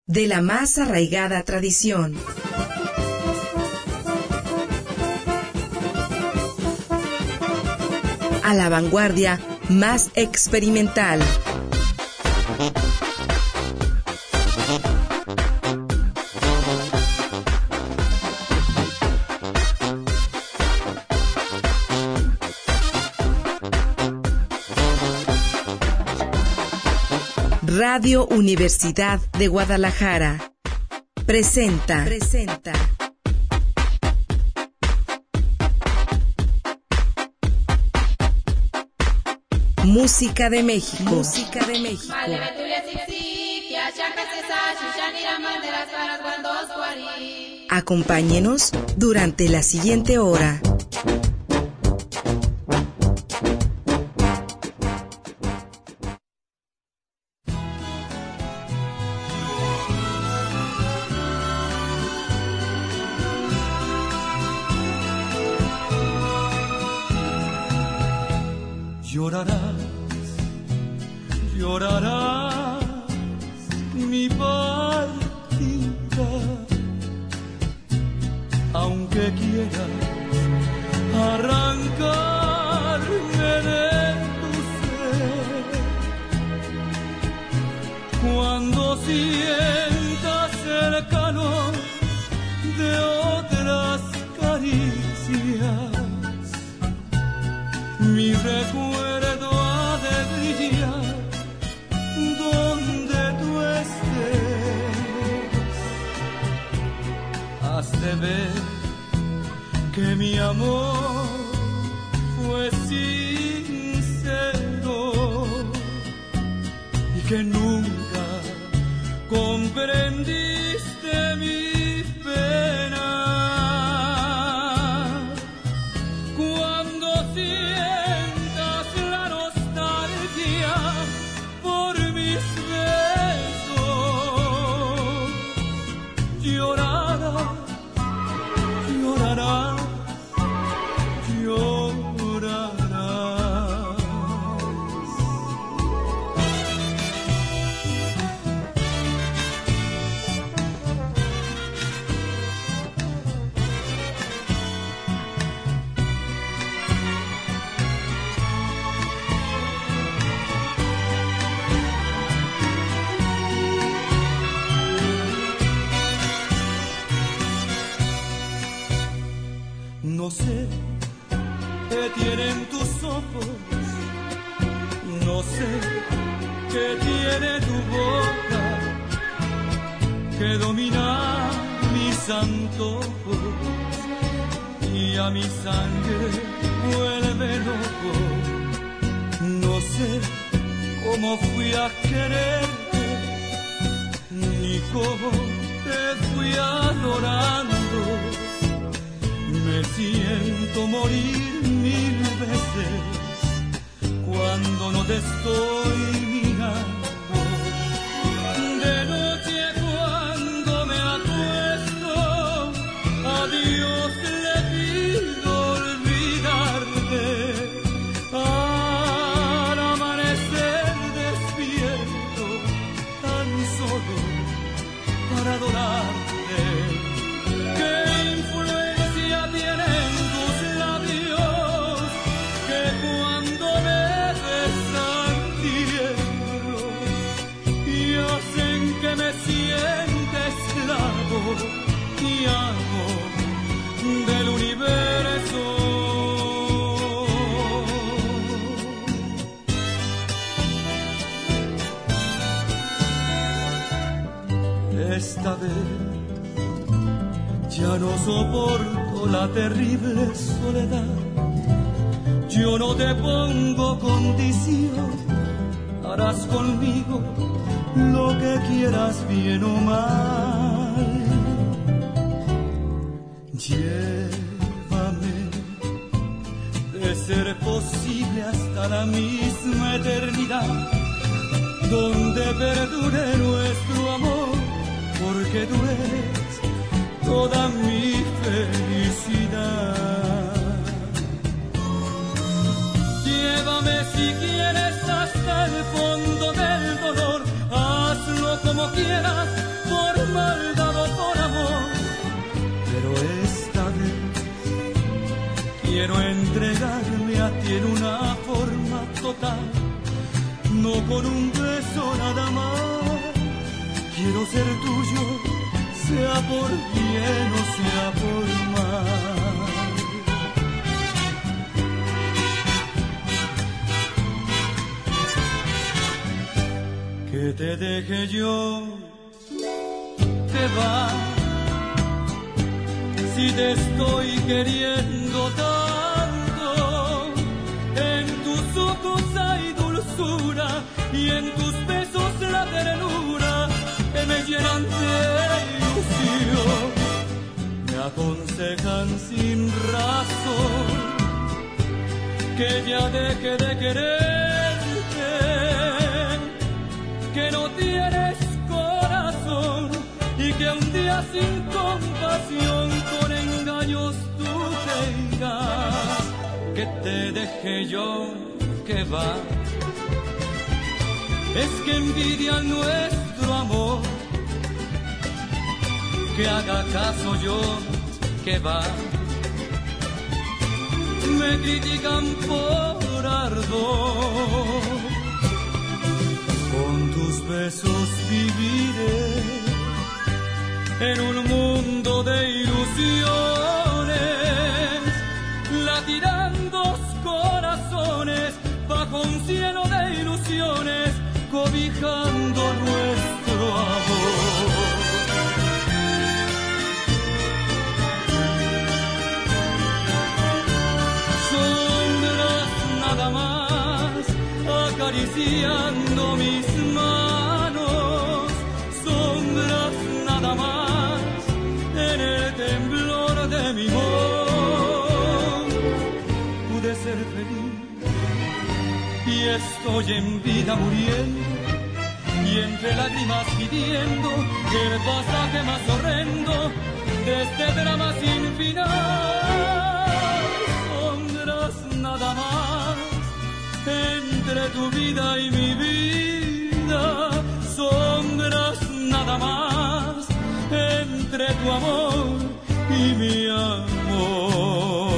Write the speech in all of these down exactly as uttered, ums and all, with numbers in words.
de la más arraigada tradición. A la vanguardia más experimental. Radio Universidad de Guadalajara presenta, presenta Música de México. Música de México. Acompáñenos durante la siguiente hora. Llorarás, llorarás mi partida, aunque quieras arrancarme de tu ser. Cuando sientas el calor de otras caricias, mi recuerdo ha de brillar donde tú estés. Has de ver que mi amor fue sincero y que nunca comprendiste mi pena. Cuando sientas la nostalgia por mis besos, llorarás, llorarás, llorarás. No sé qué tienen tus ojos, no sé qué tiene tu boca, que domina mis antojos y a mi sangre vuelve loco. No sé cómo fui a quererte, ni cómo te fui adorando. Me siento morir mil veces cuando no te estoy mirando. De noche cuando me acuesto, a Dios le pido olvidarte. Al amanecer despierto tan solo para adorarte. ¿Qué influencia tienen tus labios que cuando me besan tiemblo y hacen que me sienta esclavo y amo del universo? Esta vez ya no soporto la terrible soledad. Yo no te pongo condición, harás conmigo lo que quieras, bien o mal. Llévame, de ser posible, hasta la misma eternidad, donde perdure nuestro amor, porque tú eres toda mi felicidad. Llévame si quieres hasta el fondo del dolor, hazlo como quieras, no con un beso nada más. Quiero ser tuyo, sea por bien o sea por mal. Que te deje yo, te va. Si te estoy queriendo tanto, en tus ojos hay dulzura y en tus besos la ternura que me llenan de ilusión. Me aconsejan sin razón que ya deje de quererte, que no tienes corazón y que un día sin compasión con engaños tú te irás. Que te deje yo, que va. Es que envidian nuestro amor, que haga caso yo, que va. Me critican por ardor, con tus besos viviré en un mundo de ilusiones. Latirán dos corazones bajo un cielo de ilusiones, cobijando nuestro amor. Sombras nada más acariciando mis manos, sombras nada más en el temblor de mi voz. Pude ser feliz y estoy en vida muriendo, y entre lágrimas pidiendo el pasaje más horrendo de este drama sin final. Sombras nada más entre tu vida y mi vida, sombras nada más entre tu amor y mi amor.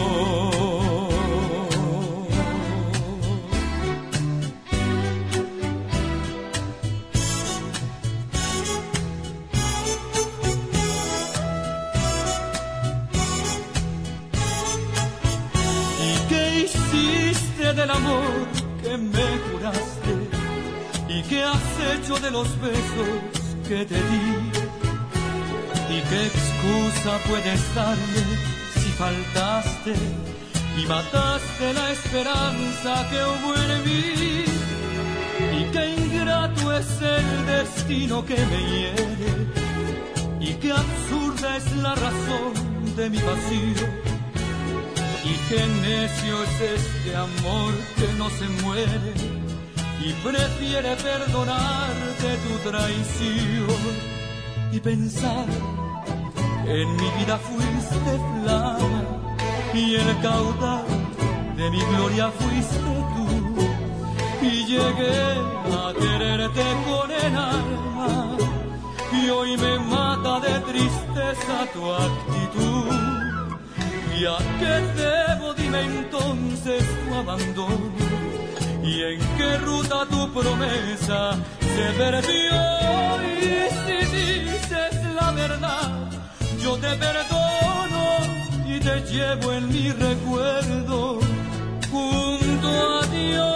Del amor que me juraste y que has hecho de los besos que te di, y qué excusa puedes darme si faltaste y mataste la esperanza que hubo en mí, y qué ingrato es el destino que me hiere, y qué absurda es la razón de mi pasión. Y qué necio es este amor que no se muere y prefiere perdonarte tu traición y pensar que en mi vida fuiste flama y el caudal de mi gloria fuiste tú, y llegué a quererte con el alma y hoy me mata de tristeza tu actitud. ¿Y a qué debo, dime entonces, tu abandono? ¿Y en qué ruta tu promesa se perdió? Y si dices la verdad, yo te perdono y te llevo en mi recuerdo junto a Dios.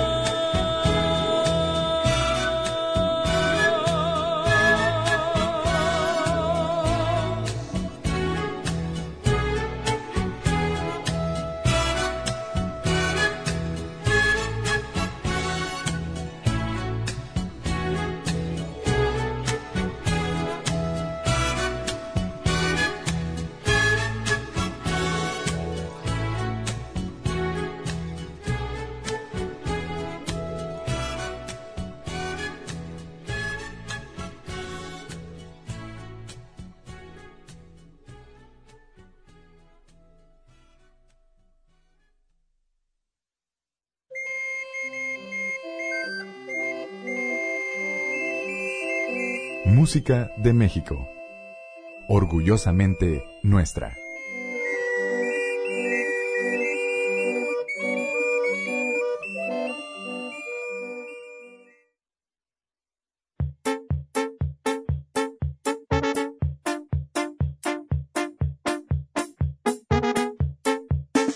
Música de México. Orgullosamente nuestra.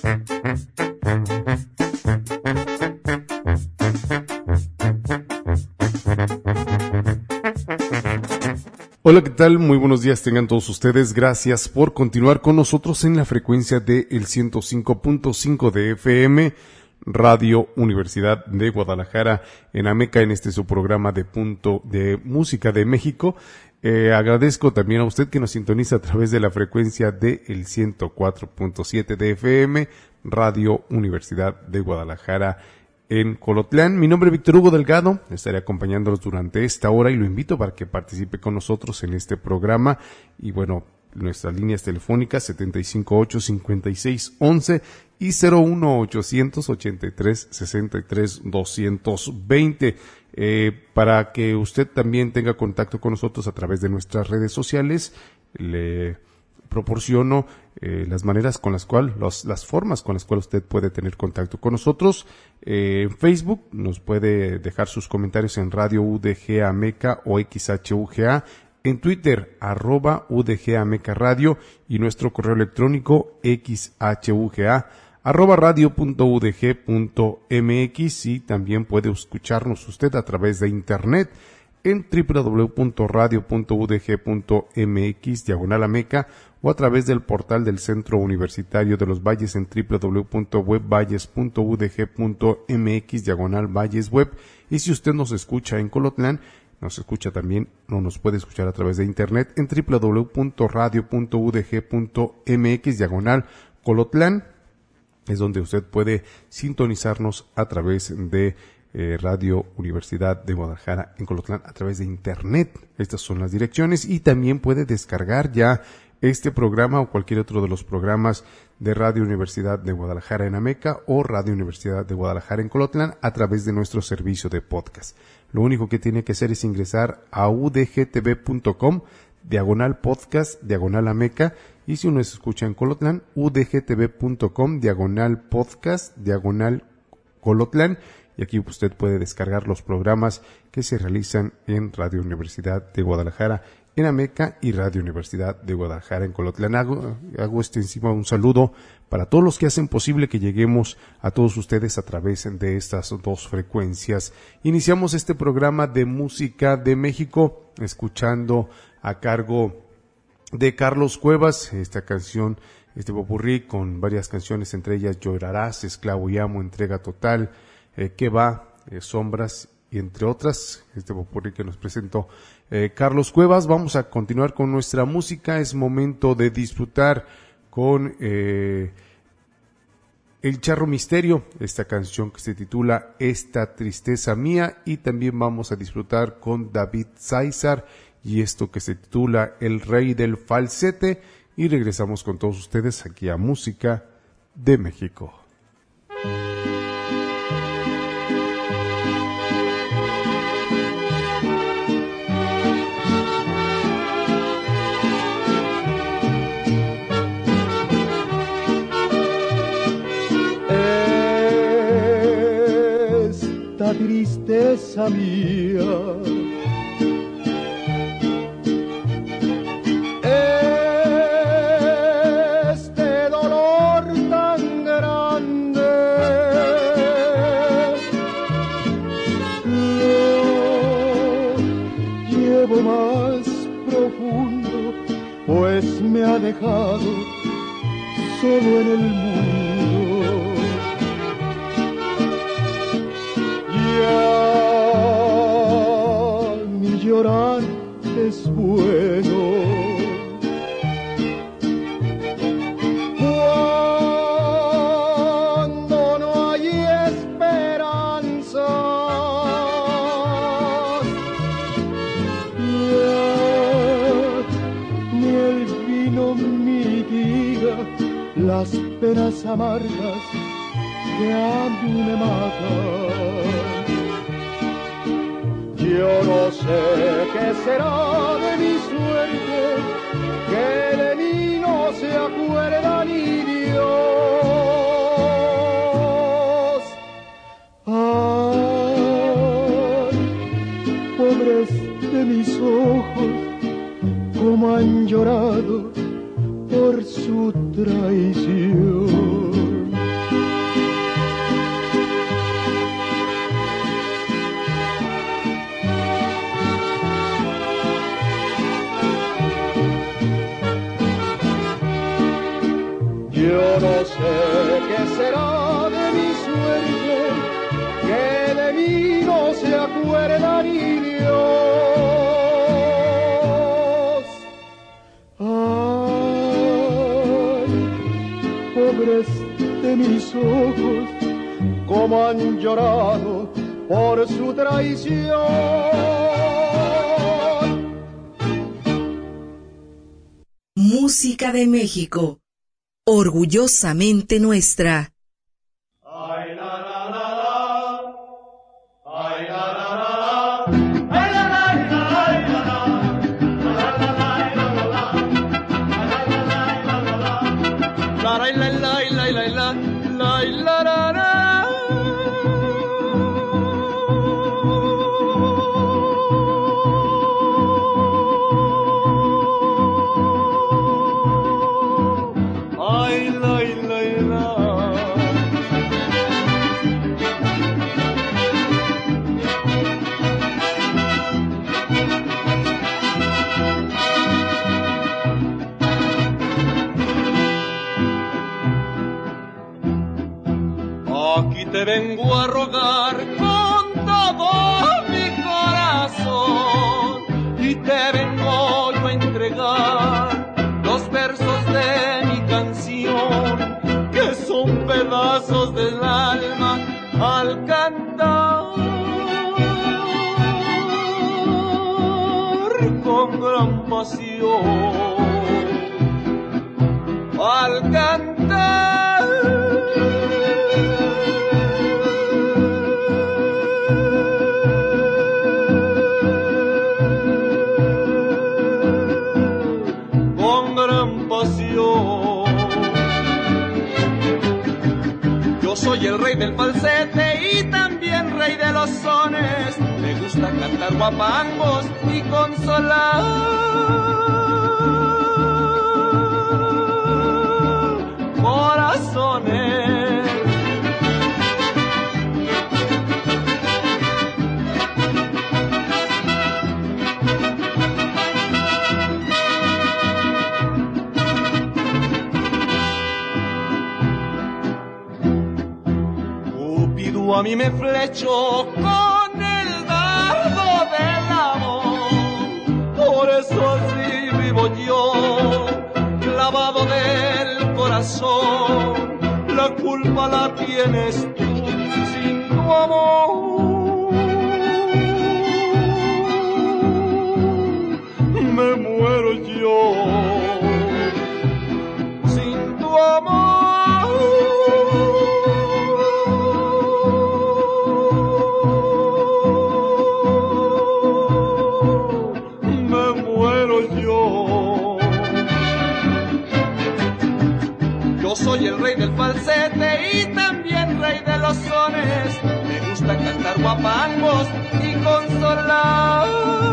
Hola, ¿qué tal? Muy buenos días tengan todos ustedes. Gracias por continuar con nosotros en la frecuencia de el ciento cinco punto cinco de F M, Radio Universidad de Guadalajara, en Ameca, en este su programa de punto de música de México. Eh, agradezco también a usted que nos sintoniza a través de la frecuencia de el ciento cuatro punto siete de F M, Radio Universidad de Guadalajara, en Colotlán. Mi nombre es Víctor Hugo Delgado, estaré acompañándolos durante esta hora y lo invito para que participe con nosotros en este programa. Y bueno, nuestras líneas telefónicas setenta y cinco ocho, cincuenta y seis once y cero uno ochocientos ochenta y tres sesenta y tres doscientos veinte. Eh, para que usted también tenga contacto con nosotros a través de nuestras redes sociales, le proporciono eh, las maneras con las cuales, los, las formas con las cuales usted puede tener contacto con nosotros. Eh, en Facebook nos puede dejar sus comentarios en Radio U D G Ameca o X H U G A, en Twitter, arroba U D G Ameca Radio, y nuestro correo electrónico xhuga, arroba radio punto u d g punto m x, y también puede escucharnos usted a través de internet en w w w punto radio punto u d g punto m x diagonal Ameca, o a través del portal del Centro Universitario de los Valles en w w w punto webvalles punto u d g punto m x diagonal Valles Web. Y si usted nos escucha en Colotlán, nos escucha también, no nos puede escuchar a través de internet en w w w punto radio punto u d g punto m x diagonal Colotlán. Es donde usted puede sintonizarnos a través de eh, Radio Universidad de Guadalajara en Colotlán a través de internet. Estas son las direcciones, y también puede descargar ya este programa o cualquier otro de los programas de Radio Universidad de Guadalajara en Ameca o Radio Universidad de Guadalajara en Colotlán a través de nuestro servicio de podcast. Lo único que tiene que hacer es ingresar a u d g t v punto com, diagonal podcast, diagonal Ameca, y si uno se escucha en Colotlán, u d g t v punto com, diagonal podcast, diagonal Colotlán, y aquí usted puede descargar los programas que se realizan en Radio Universidad de Guadalajara en Ameca y Radio Universidad de Guadalajara en Colotlán. Hago, hago este encima un saludo para todos los que hacen posible que lleguemos a todos ustedes a través de estas dos frecuencias. Iniciamos este programa de música de México escuchando a cargo de Carlos Cuevas esta canción, este popurrí con varias canciones, entre ellas Llorarás, Esclavo y Amo, Entrega Total, eh, Que va, eh, Sombras, y entre otras, este popurrí que nos presentó eh, Carlos Cuevas. Vamos a continuar con nuestra música. Es momento de disfrutar con eh, El Charro Misterio, esta canción que se titula Esta Tristeza Mía, y también vamos a disfrutar con David César y esto que se titula El Rey del Falsete, y regresamos con todos ustedes aquí a Música de México. Esta tristeza mía, este dolor tan grande, lo llevo más profundo, pues me ha dejado solo en el mundo. Ya ni llorar es bueno, cuando no hay esperanza. Ya ni el vino mitiga las penas amargas que a mí me matan. Yo no sé qué será de mi suerte, que de mí no se acuerda ni Dios. Ay, pobres de mis ojos, cómo han llorado por su traición. Yo no sé qué será de mi suerte, que de mí no se acuerda ni Dios. Ay, pobres de mis ojos, cómo han llorado por su traición. Música de México, orgullosamente nuestra. Ay, la, la, la, la. Ay, la, la, la, la. Ay, la, la, la, la, la. La, la, la, la, la. La, la, la, la, la. La, la, la, la, la, la. La, la, la, la. Aquí te vengo a rogar con todo mi corazón y te vengo yo a entregar los versos de mi canción, que son pedazos del alma al cantar con gran pasión, al cantar. Yo soy el rey del falsete y también rey de los sones. Me gusta cantar guapangos y consolar corazones. A mí me flechó con el dardo del amor, por eso así vivo yo, clavado del corazón. La culpa la tienes tú, sin tu amor me muero yo, sin tu amor. Soy el rey del falsete y también rey de los sones. Me gusta cantar guapangos y consolar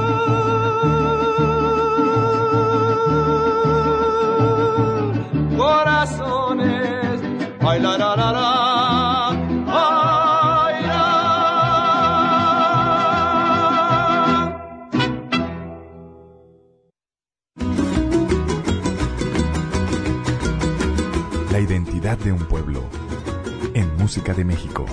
corazones. Ay, la, la, la, la. Ay, la. La identidad de un pueblo en Música de México.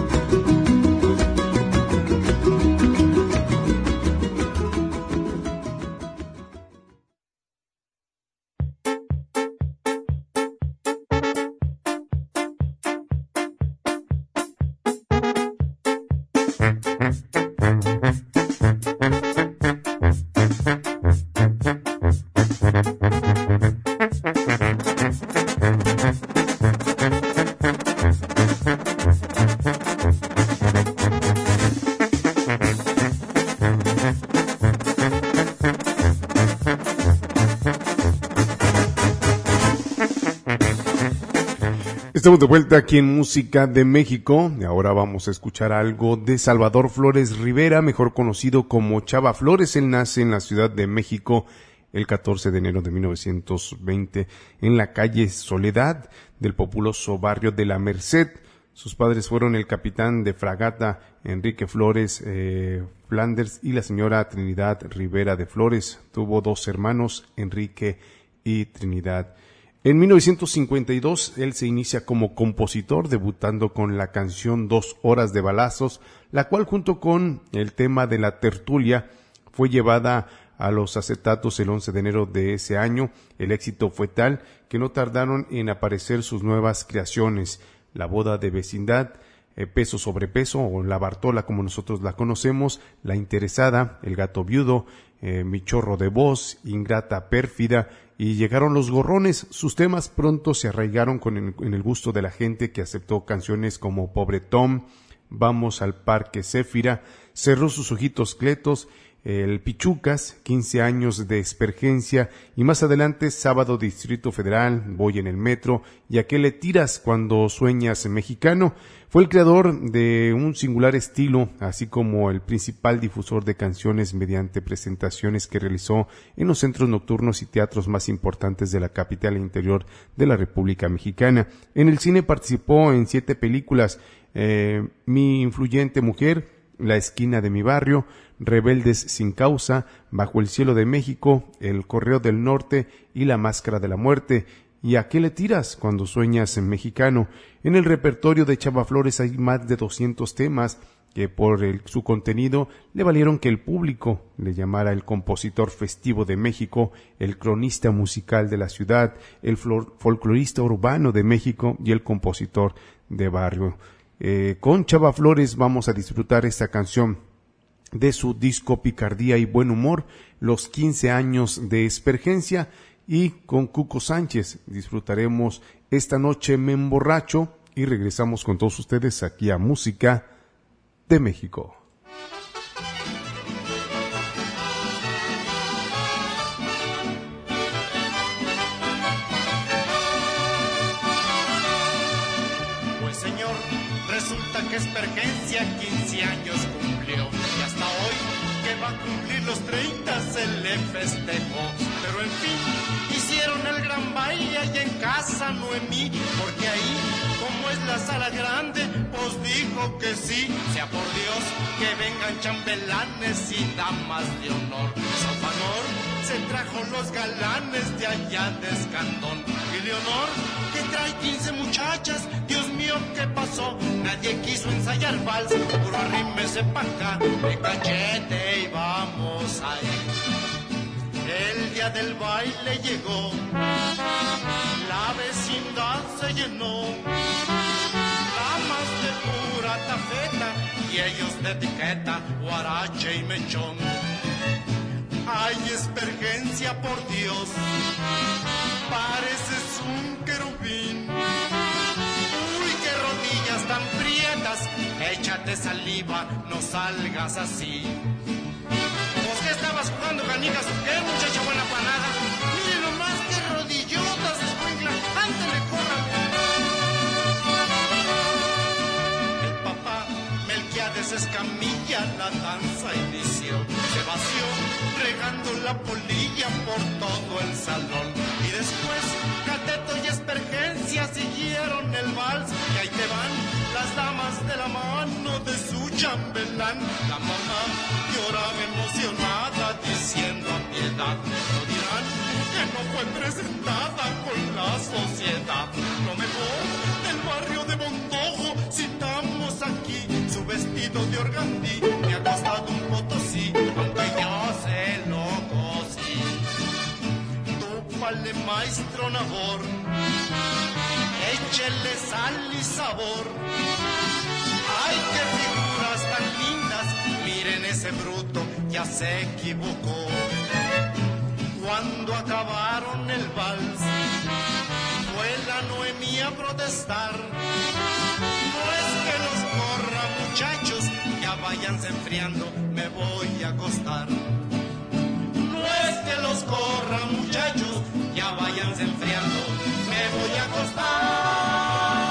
Estamos de vuelta aquí en Música de México y ahora vamos a escuchar algo de Salvador Flores Rivera, mejor conocido como Chava Flores. Él nace en la Ciudad de México el catorce de enero de mil novecientos veinte en la calle Soledad del populoso barrio de La Merced. Sus padres fueron el capitán de fragata Enrique Flores eh, Flanders y la señora Trinidad Rivera de Flores. Tuvo dos hermanos, Enrique y Trinidad. En mil novecientos cincuenta y dos, él se inicia como compositor, debutando con la canción Dos horas de balazos, la cual junto con el tema de la tertulia fue llevada a los acetatos el once de enero de ese año. El éxito fue tal que no tardaron en aparecer sus nuevas creaciones, La boda de vecindad, eh, Peso sobre peso, o La Bartola como nosotros la conocemos, La interesada, El gato viudo, eh, Mi chorro de voz, Ingrata pérfida, y llegaron los gorrones. Sus temas pronto se arraigaron con el, en el gusto de la gente, que aceptó canciones como Pobre Tom, Vamos al parque Céfira, Cerró sus ojitos cletos, El Pichucas, quince años de Espergencia, y más adelante Sábado Distrito Federal, Voy en el metro, y ¿A qué le tiras cuando sueñas mexicano? Fue el creador de un singular estilo, así como el principal difusor de canciones mediante presentaciones que realizó en los centros nocturnos y teatros más importantes de la capital e interior de la República Mexicana. En el cine participó en siete películas, eh, Mi influyente mujer, La esquina de mi barrio, Rebeldes sin causa, Bajo el cielo de México, El correo del norte y La máscara de la muerte. ¿Y a qué le tiras cuando sueñas en mexicano? En el repertorio de Chava Flores hay más de doscientos temas que por el, su contenido le valieron que el público le llamara el compositor festivo de México, el cronista musical de la ciudad, el flor, folclorista urbano de México y el compositor de barrio. Eh, con Chava Flores vamos a disfrutar esta canción de su disco Picardía y Buen Humor, Los quince años de Espergencia, y con Cuco Sánchez disfrutaremos Esta noche me emborracho, y regresamos con todos ustedes aquí a Música de México. Pues señor, resulta que Espergencia quince años cumplió, y hasta hoy que va a cumplir los treinta se le festejó. Pero en fin, hicieron el gran baile allá en casa Noemí, porque ahí, como es la sala grande, pues dijo que sí. Sea por Dios que vengan chambelanes y damas de honor. Sofanor se trajo los galanes de allá de Escandón. Y Leonor, que trae quince muchachas, Dios mío, ¿qué pasó? Nadie quiso ensayar vals, puro arrímese pa' acá, de cachete y vamos ahí. El día del baile llegó, la vecindad se llenó, damas de pura tafeta y ellos de etiqueta, guarache y mechón. Ay, Espergencia, por Dios, pareces un querubín. Uy, qué rodillas tan prietas, échate saliva, no salgas así. ¿Vos qué estabas jugando, canicas? ¿Qué, muchacha buena para nada? Miren nomás qué rodillotas, escuincla, ándale, córrale. El papá Melquiades Escamilla la danza inició, se vació regando la polilla por todo el salón. Y después Cateto y Espergencia siguieron el vals, y ahí te van las damas de la mano de su chambelán. La mamá lloraba emocionada diciendo a piedad, no dirán que no fue presentada con la sociedad. Lo mejor del barrio de Bondojo citamos aquí, su vestido de organdí me ha costado un potosí, aunque yo se lo cosí. Tópale, maestro Nabor, échele sal y sabor. Ay, qué figuras tan lindas, miren ese bruto, ya se equivocó. Cuando acabaron el vals, fue la Noemí a protestar. No es que los corra, muchachos, ya váyanse enfriando, me voy a acostar. No es que los corra, muchachos, ya váyanse enfriando, me voy a acostar.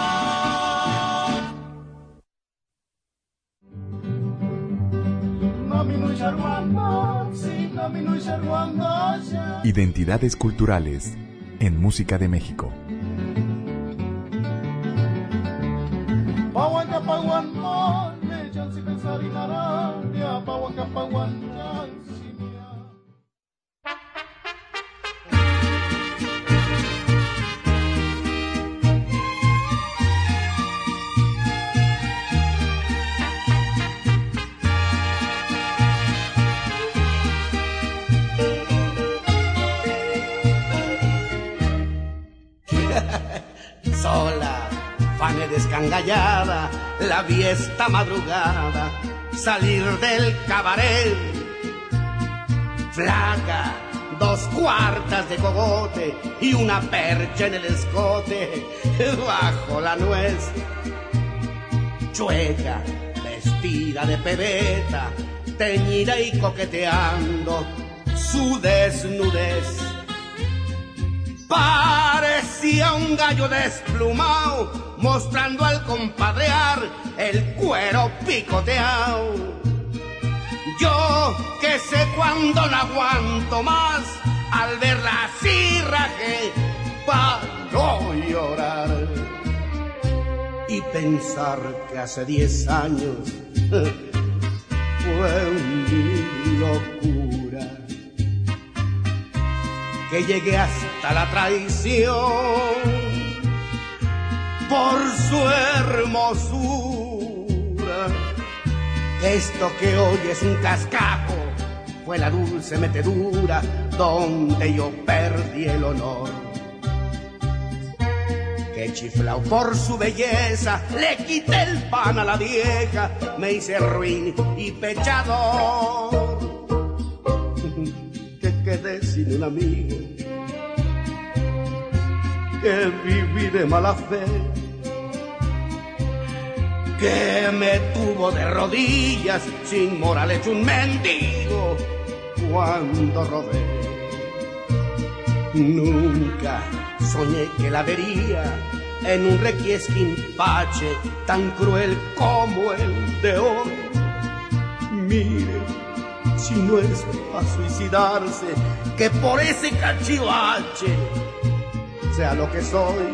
Identidades culturales en Música de México. descangallada, la vi esta madrugada salir del cabaret. Flaca, dos cuartas de cogote y una percha en el escote, bajo la nuez. Chueca, vestida de pebeta, teñida y coqueteando su desnudez. Parecía un gallo desplumado, mostrando al compadrear el cuero picoteado. Yo que sé cuándo no aguanto más, al verla así rajé pa' no llorar. Y pensar que hace diez años fue mi locura, que llegué hasta la traición por su hermosura. Esto que hoy es un cascajo fue la dulce metedura donde yo perdí el honor. Que chiflao por su belleza, le quité el pan a la vieja, me hice ruin y pechador. Que quedé sin un amigo, que viví de mala fe, que me tuvo de rodillas, sin moral hecho un mendigo cuando robé. Nunca soñé que la vería en un requiesquinpache tan cruel como el de hoy. Mire, si no es para suicidarse, que por ese cachivache sea lo que soy.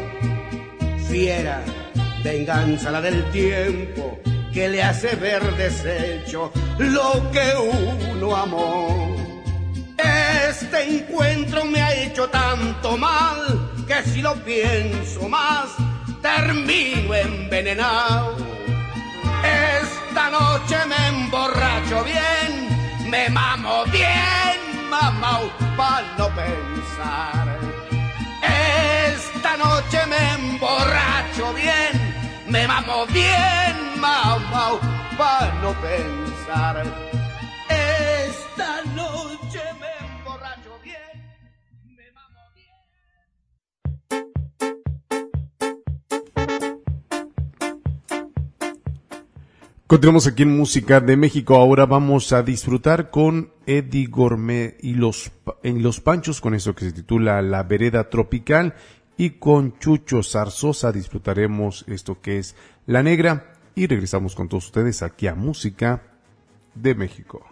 Fiera venganza la del tiempo, que le hace ver deshecho lo que uno amó. Este encuentro me ha hecho tanto mal, que si lo pienso más, termino envenenado. Esta noche me emborracho bien, me mamo bien, mamao, pa' no pensar. Esta noche me emborracho bien, me mamo bien, mamao, pa' no pensar. Esta noche me emborracho bien, me mamo bien. Continuamos aquí en Música de México. Ahora vamos a disfrutar con Eddie Gourmet y los, en Los Panchos, con eso que se titula La Vereda Tropical, y con Chucho Zarzosa disfrutaremos esto que es La Negra, y regresamos con todos ustedes aquí a Música de México.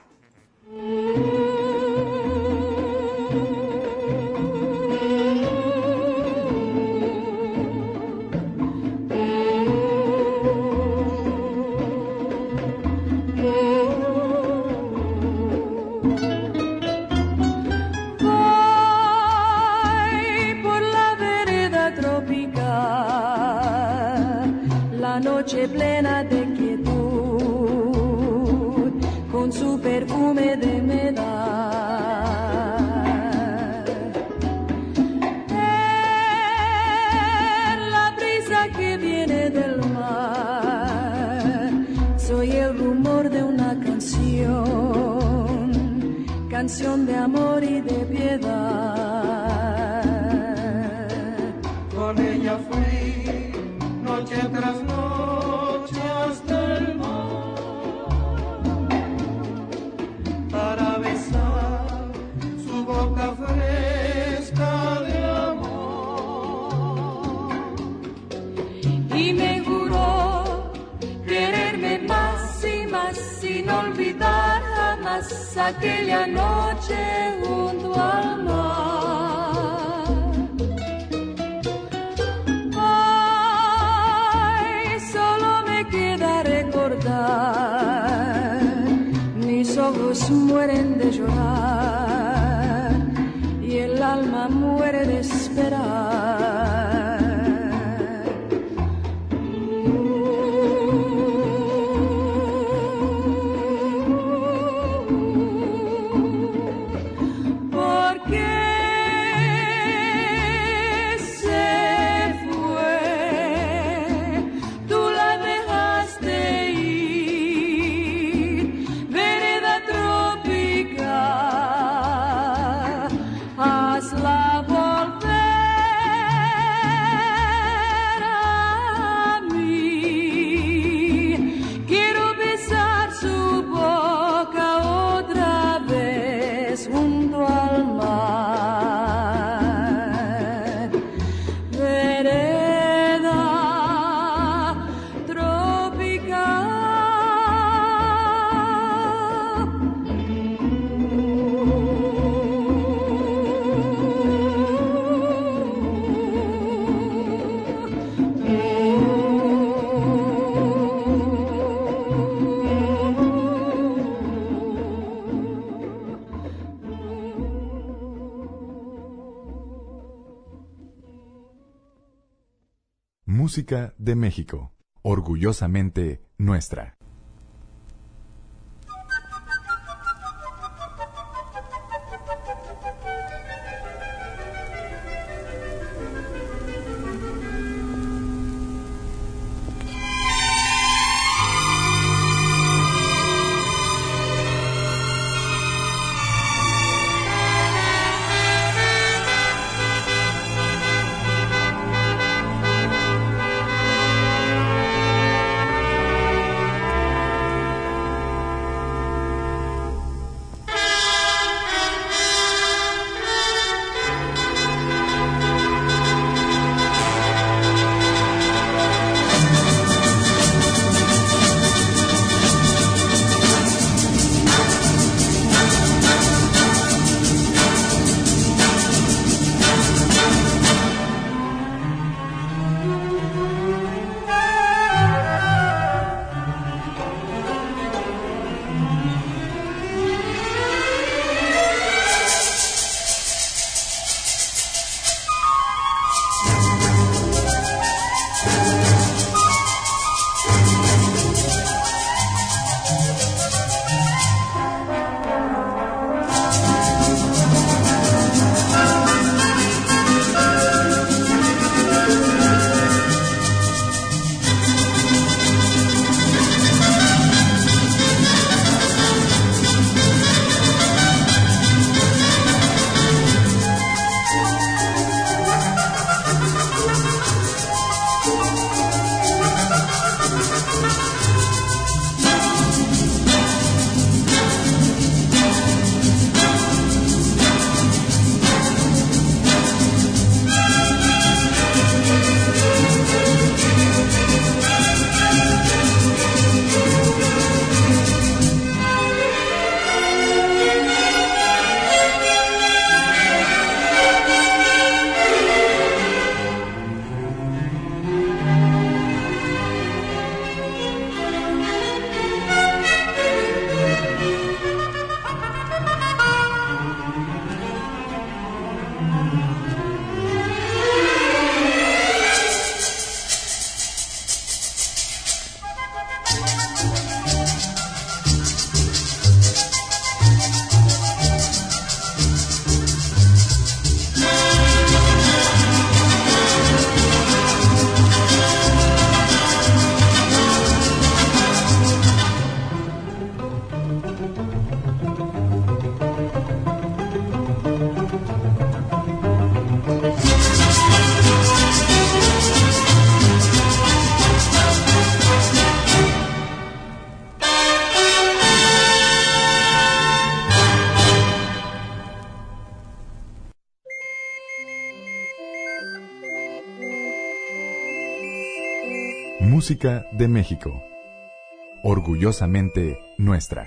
Plena de quietud, con su perfume de humedad. En la brisa que viene del mar, soy el rumor de una canción, canción de amor y de piedad. Con ella fui noche tras noche hasta el mar, para besar su boca fresca de amor. Y me juró quererme más y más, sin olvidar jamás aquella noche junto al mar. Mis ojos mueren de llorar y el alma muere de esperar. Porque se fue Música de México, orgullosamente nuestra. Música de México, orgullosamente nuestra.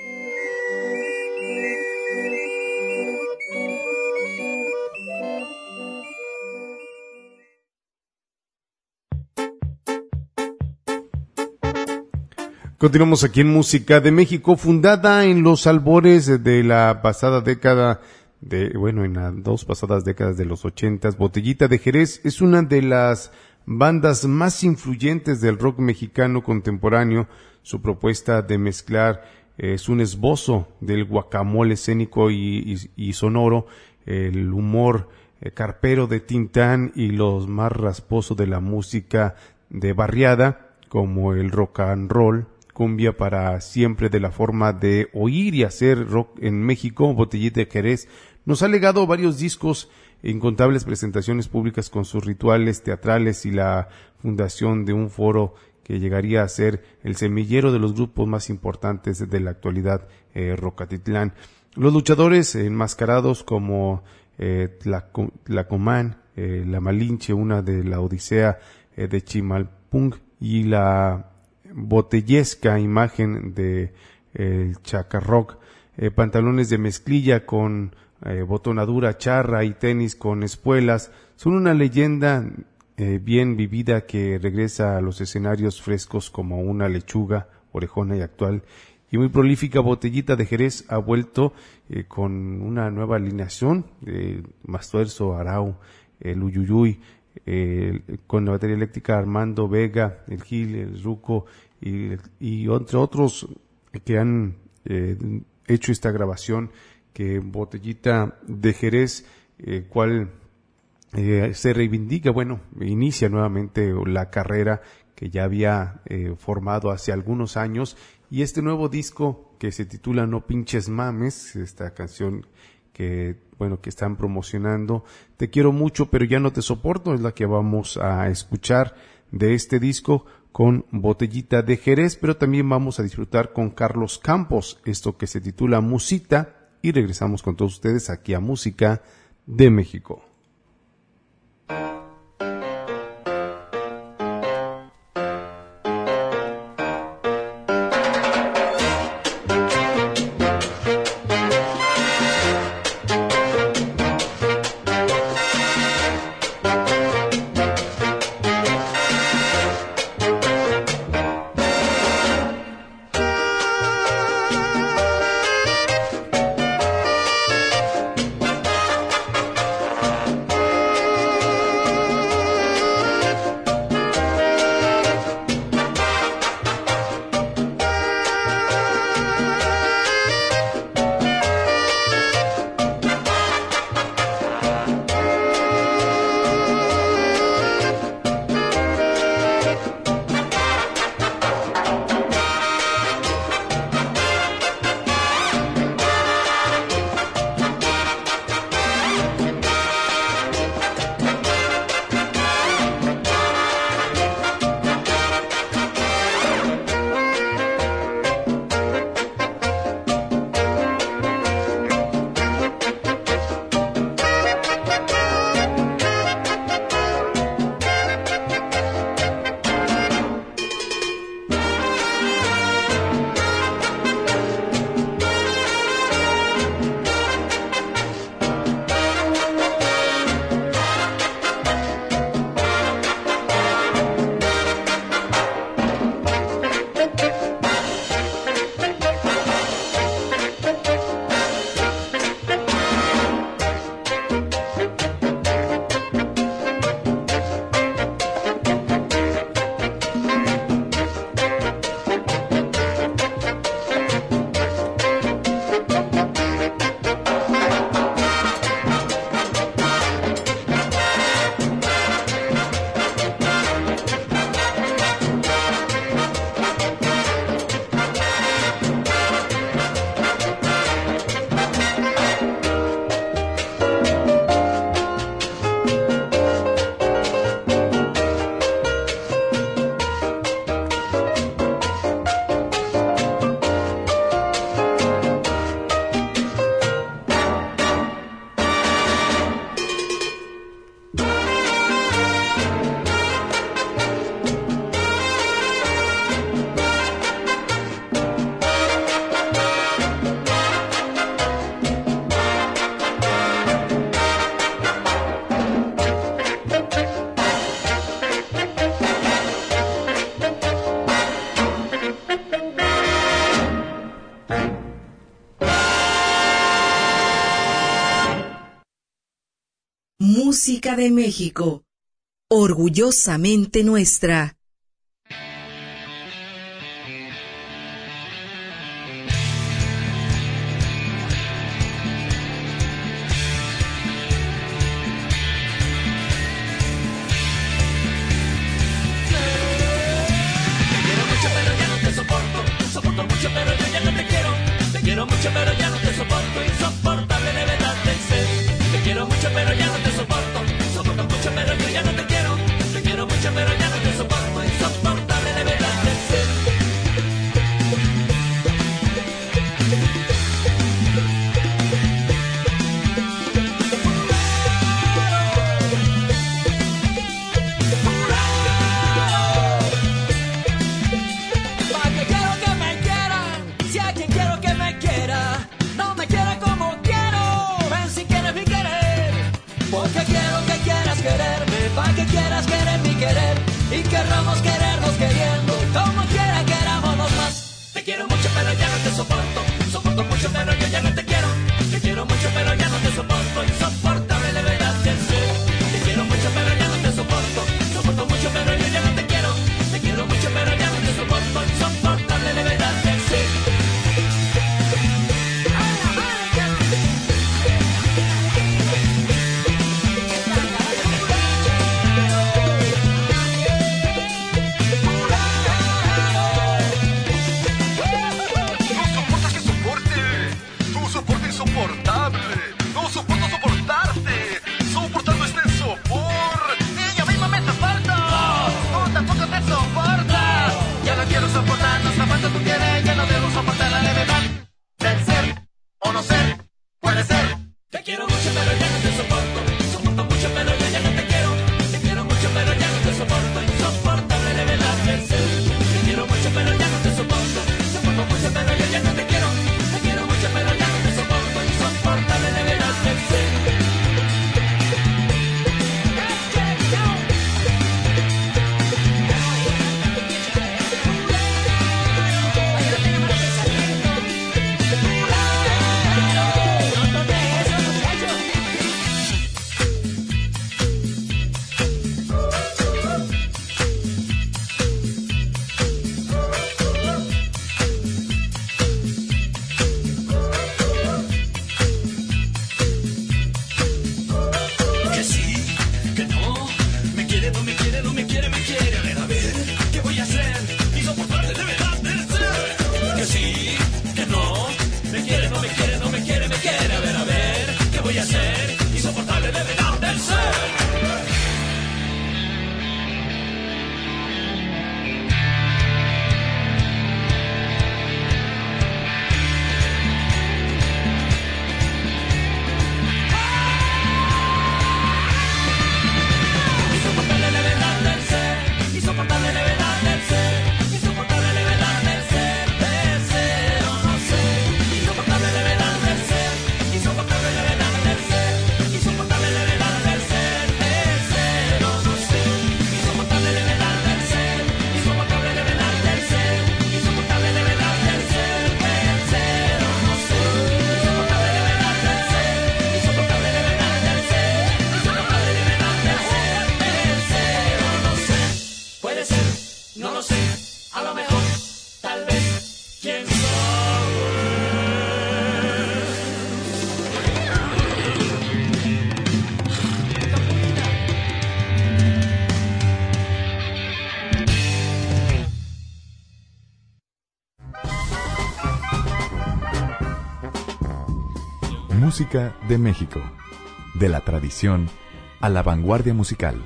Continuamos aquí en Música de México, fundada en los albores de la pasada década, de bueno, en las dos pasadas décadas de los ochentas. Botellita de Jerez es una de las bandas más influyentes del rock mexicano contemporáneo. Su propuesta de mezclar eh, es un esbozo del guacamole escénico y, y, y sonoro, el humor eh, carpero de Tintán y los más rasposo de la música de barriada, como el rock and roll, cumbia para siempre, de la forma de oír y hacer rock en México. Botellita de Jerez nos ha legado varios discos, incontables presentaciones públicas con sus rituales teatrales y la fundación de un foro que llegaría a ser el semillero de los grupos más importantes de la actualidad, eh, Rocatitlán. Los luchadores eh, enmascarados como eh, Tlacomán, eh, La Malinche, una de la Odisea eh, de Chimalpunk, y la botellesca imagen de eh, el Chacarroc, eh, pantalones de mezclilla con Eh, botonadura charra y tenis con espuelas, son una leyenda eh, bien vivida que regresa a los escenarios frescos como una lechuga orejona y actual. Y muy prolífica Botellita de Jerez ha vuelto eh, con una nueva alineación, eh, Mastuerzo, Arau, el Uyuyuy, eh, con la batería eléctrica Armando Vega, el Gil, el Ruco y, y entre otros que han eh, hecho esta grabación, que Botellita de Jerez, eh, cual eh, se reivindica, bueno, inicia nuevamente la carrera que ya había eh, formado hace algunos años, y este nuevo disco que se titula No Pinches Mames, esta canción que, bueno, que están promocionando, Te Quiero Mucho pero Ya No Te Soporto, es la que vamos a escuchar de este disco con Botellita de Jerez, pero también vamos a disfrutar con Carlos Campos, esto que se titula Musita, y regresamos con todos ustedes aquí a Música de México. Música de México, orgullosamente nuestra. Te quiero mucho pero ya no te soporto, insoportable levedad del ser. Te quiero mucho pero ya no te soporto. Música de México. De la tradición a la vanguardia musical.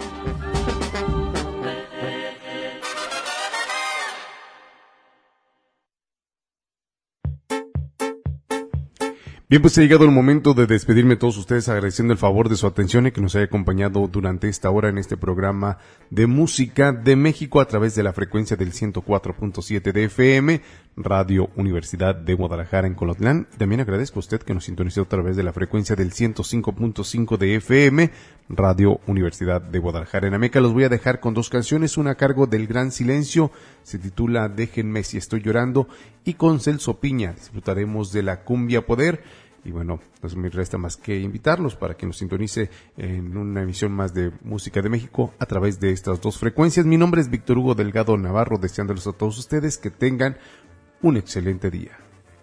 Bien, pues ha llegado el momento de despedirme a todos ustedes agradeciendo el favor de su atención y que nos haya acompañado durante esta hora en este programa de Música de México a través de la frecuencia del ciento cuatro punto siete de F M, Radio Universidad de Guadalajara en Colotlán. También agradezco a usted que nos sintonizó a través de la frecuencia del ciento cinco punto cinco de F M, Radio Universidad de Guadalajara en Ameca. Los voy a dejar con dos canciones, una a cargo del Gran Silencio, se titula Déjenme si estoy llorando, y con Celso Piña disfrutaremos de la Cumbia Poder. Y bueno, no me resta más que invitarlos para que nos sintonice en una emisión más de Música de México a través de estas dos frecuencias. Mi nombre es Víctor Hugo Delgado Navarro, deseándoles a todos ustedes que tengan un excelente día.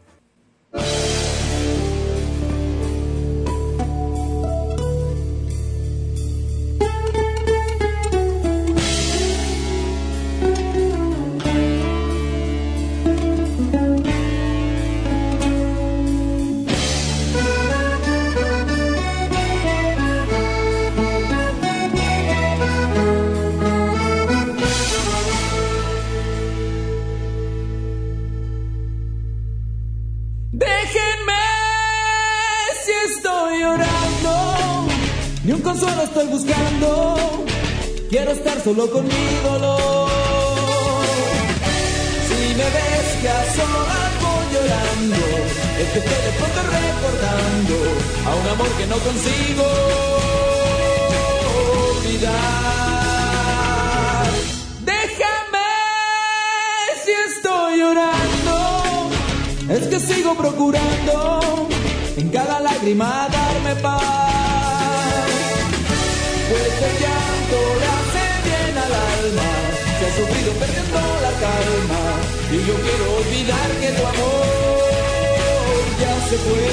Estoy buscando, quiero estar solo con mi dolor. Si me ves que a solas voy llorando, es que estoy de pronto recordando a un amor que no consigo olvidar. Déjame si estoy llorando, es que sigo procurando en cada lágrima darme paz. Pues el llanto le hace bien al alma, se ha sufrido perdiendo la calma, y yo quiero olvidar que tu amor ya se fue.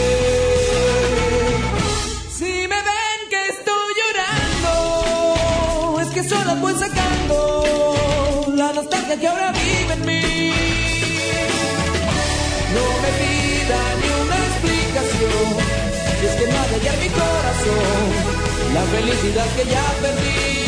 Si me ven que estoy llorando, es que sola voy sacando la nostalgia que ahora vive en mí. No me pidan ni una explicación, si es que no hay allá en mi corazón la felicidad que ya perdí.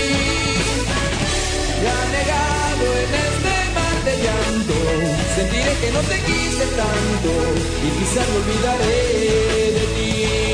Ya negado en este mar de llanto, sentiré que no te quise tanto y quizás me olvidaré de ti.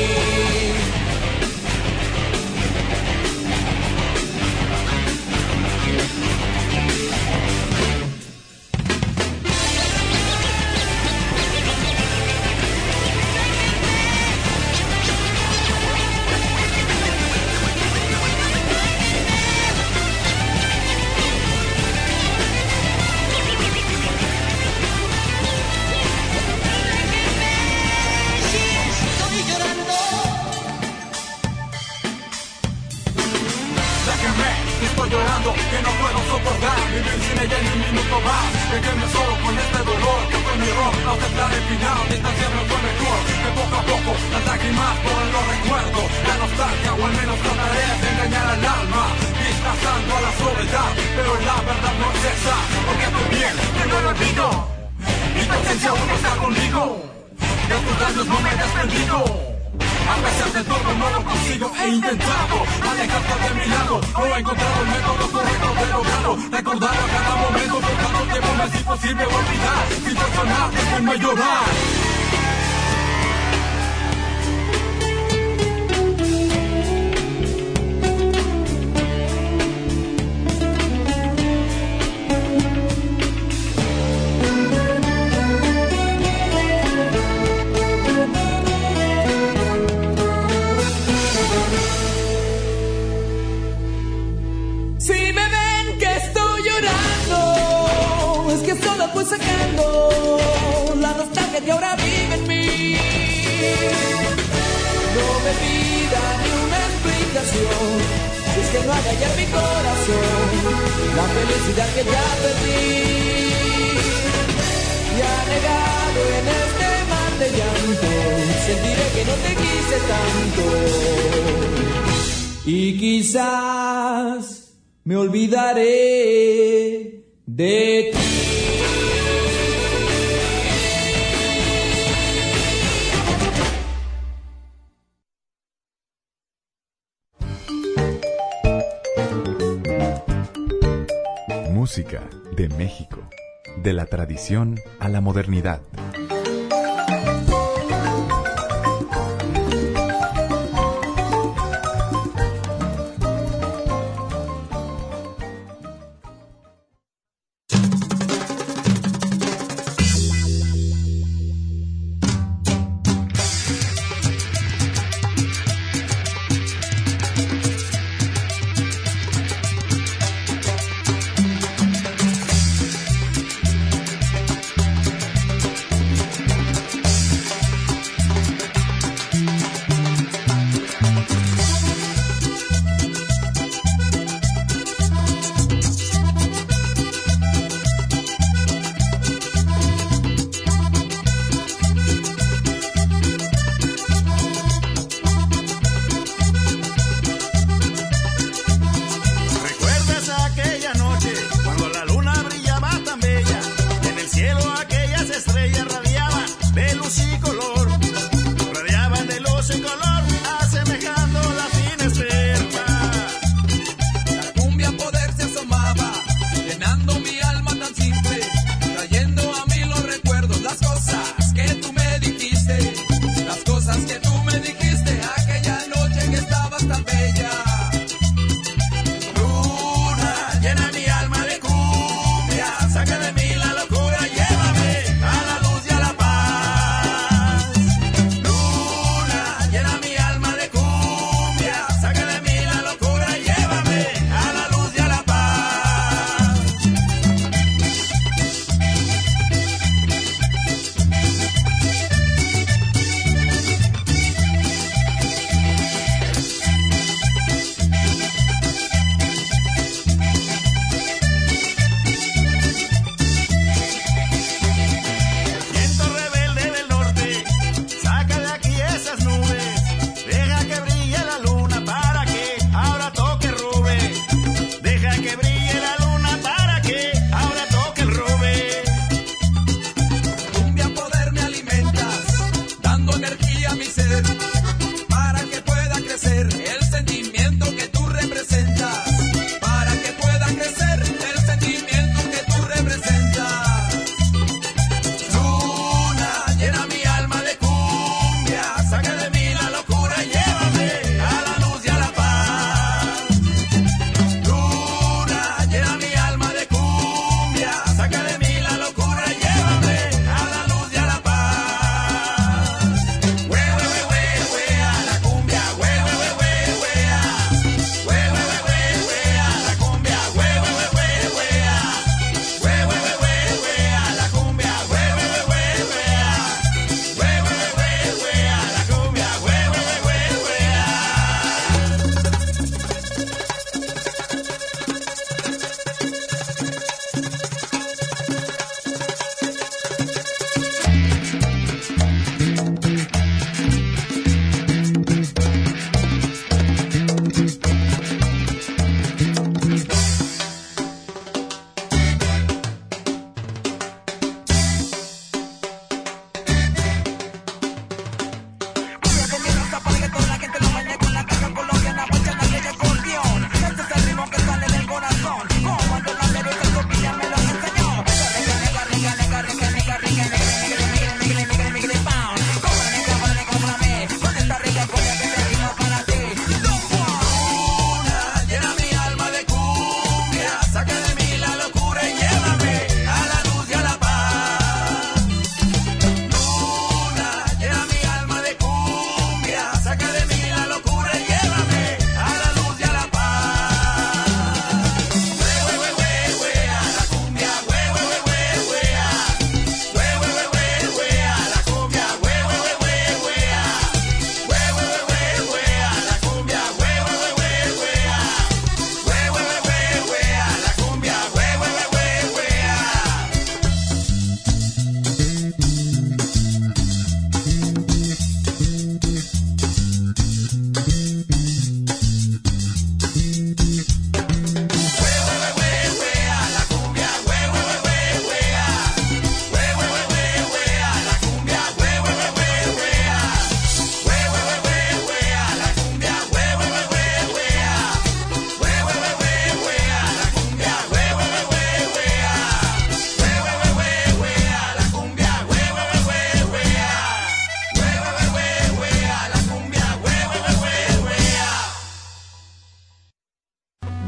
Que no puedo soportar vivir sin ella ni un minuto más. Déjenme solo con este dolor que fue mi error. No aceptar el final, distanciarme fue mejor. Que poco a poco las lágrimas por los recuerdos, la nostalgia o al menos trataré de engañar al alma, disfrazando a la soledad, pero la verdad no es esa. Porque estoy bien, que no lo olvido, y tu ausencia aún no está conmigo. De tus labios no me he desprendido. A pesar de todo no lo consigo, he intentado alejarte de mi lado, no he encontrado el método correcto de lograrlo. Recordar a cada momento, por tanto tiempo me es imposible olvidar. Sin sonar, déjenme llorar. Voy sacando la nostalgia que ahora vive en mí. No me pida ni una explicación, si es que no hay allá en mi corazón la felicidad que ya perdí. Ya negado en este mar de llanto, sentiré que no te quise tanto y quizás me olvidaré de ti. Música de México, de la tradición a la modernidad.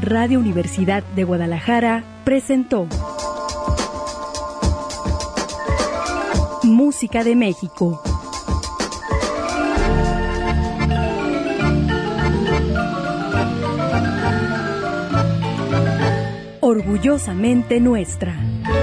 Radio Universidad de Guadalajara presentó Música de México. Orgullosamente nuestra.